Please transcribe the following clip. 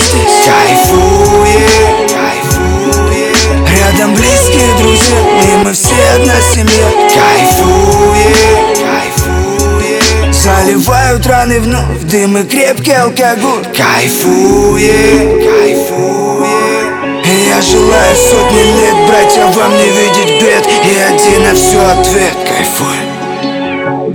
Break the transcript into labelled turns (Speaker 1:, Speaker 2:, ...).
Speaker 1: здесь кайфуем, рядом близкие друзья, и мы все одна семья. Кайфуем, заливают раны вновь дым и крепкий алкоголь. Кайфуем, и я желаю сотни лет, братья, вам не видеть бед, и один на все ответ. Кайфуем.